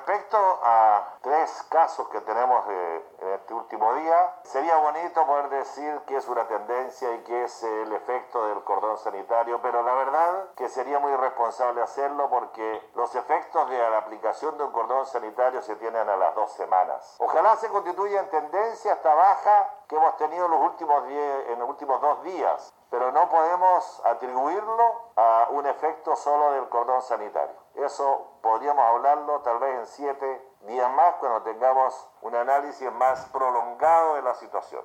respecto a 3 casos que tenemos en este último día, sería bonito poder decir que es una tendencia y que es el efecto del cordón sanitario, pero la verdad que sería muy irresponsable hacerlo porque los efectos de la aplicación de un cordón sanitario se tienen a las 2 semanas. Ojalá se constituya en tendencia esta baja que hemos tenido en los últimos 2 días, pero no podemos atribuirlo a un efecto solo del cordón sanitario. Eso podríamos hablarlo tal vez en 7 días más cuando tengamos un análisis más prolongado de la situación.